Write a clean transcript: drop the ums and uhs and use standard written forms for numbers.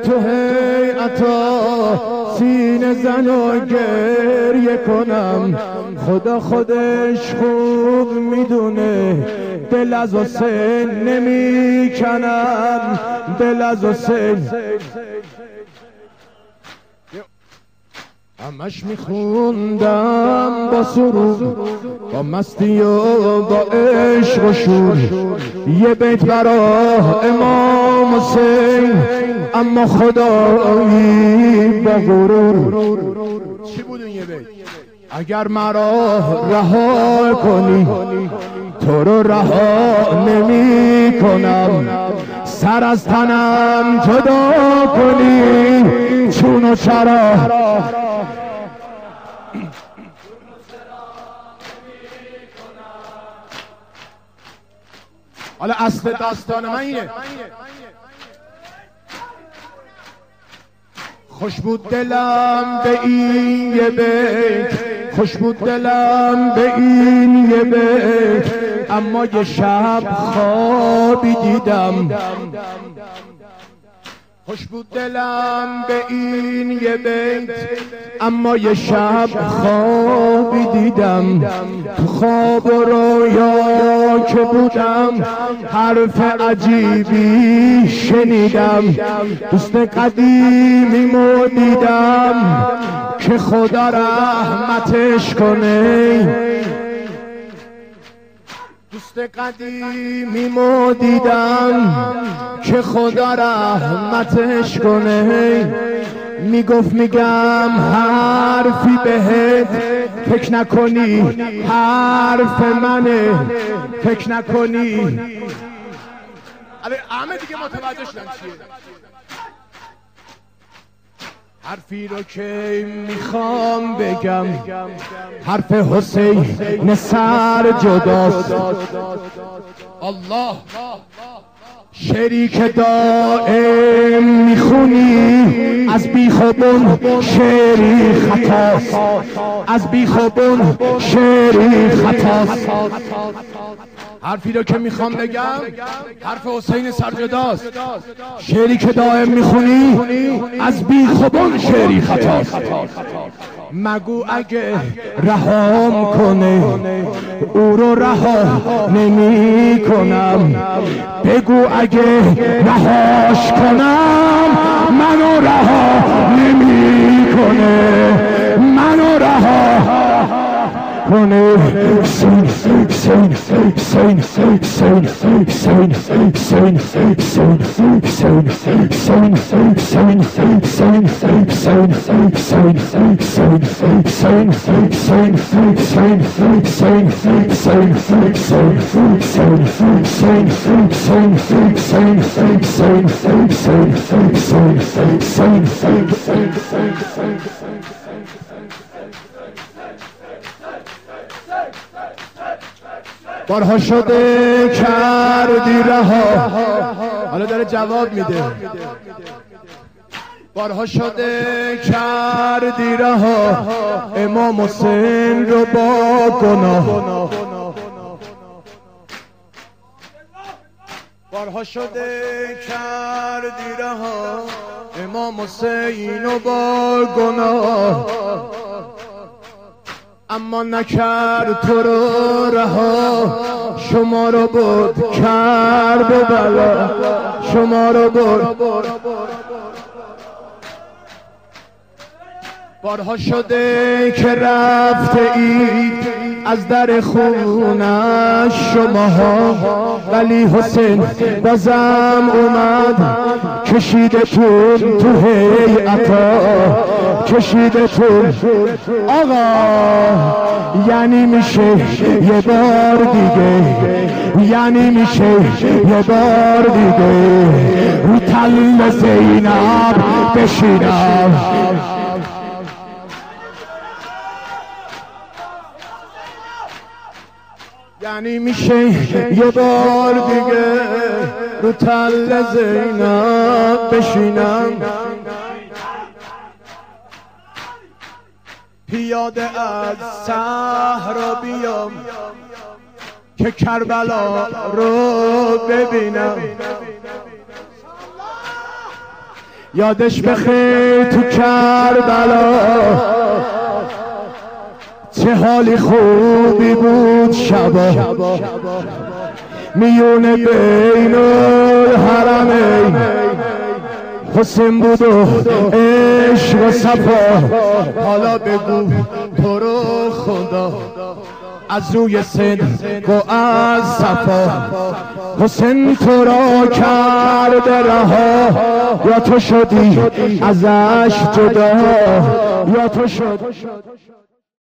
تو هیئتا سینه زن و گریه کنم. خدا خودش خوب میدونه دل از حسین نمی کنم، دل از حسین همش میخوندم با سرود، با مستی و با عشق و شور، یه بیت برا امام حسین اما خدایی با غرور. چی بود اون یه بیت؟ اگر مرا رها کنی تو رو رها نمی کنم، سر از تنم جدا کنی چون و چرا. حالا اصل داستان من اینه، خوش بود دلم به این یه بیت، خوش بود دلم به این یه بیت، اما یه شب خوابی دیدم. خوش بود دلم به این یه بیت، اما یه شب خوابی دیدم. تو خواب و رویا که بودم حرف عجیبی شنیدم. دوست قدیمیمو دیدم که خدا رحمتش کنه، دوست قدیمیمو دیدم که خدا رحمتش کنه. میگفت میگم حرفی بهت، فکر نکنی حرف منه، فکر نکنی. همه دیگه متوجه شدن چیه حرفی رو که میخوام بگم، حرف حسین سر جداست. الله شعری دائم میخونی از بیخوبون شعری خطاست، از بیخوبون شعری خطاست. حرفی رو که میخوام بگم حرف حسین سرجداست، شعری که دائم میخونی از بیخوبون شعری خطاست. مگو اگه رهام کنه او رو رها نمی کنم، بگو اگه رهاش کنم منو رها نمی کنه، منو رها کنه. سین سین سین سین سین سین سین سین سین سین سین سین سین بارها شده کردی رها. حالا داره جواب میده. بارها شده کردی رها امام حسین رو با گناه. بارها شده کردی رها امام حسین رو با گناه، اما نکرد تو رو رها. شما رو بود کرب و بلا، شما رو بود. بارها شده که رفته اید از در خونش شماها، ولی حسین بازم اومد کشیدتون تو هیئتا، کشیدتون. آقا یعنی میشه یه بار دیگه، یعنی میشه یه بار دیگه رو تل زینب بشینم. یعنی میشه یه بار دیگه رو تل زینب بشینم. پیاده از صحرا بیام که کربلا رو ببینم. یادش بخیر تو کربلا چه حالی خوبی بود شبا میونه بین الحرمین حسین بود و عشق و صفا. حالا بگو تو رو خدا از روی سند و از صفا حسین تو را کرده رها، یا تو شدی ازش جدا، یا تو شد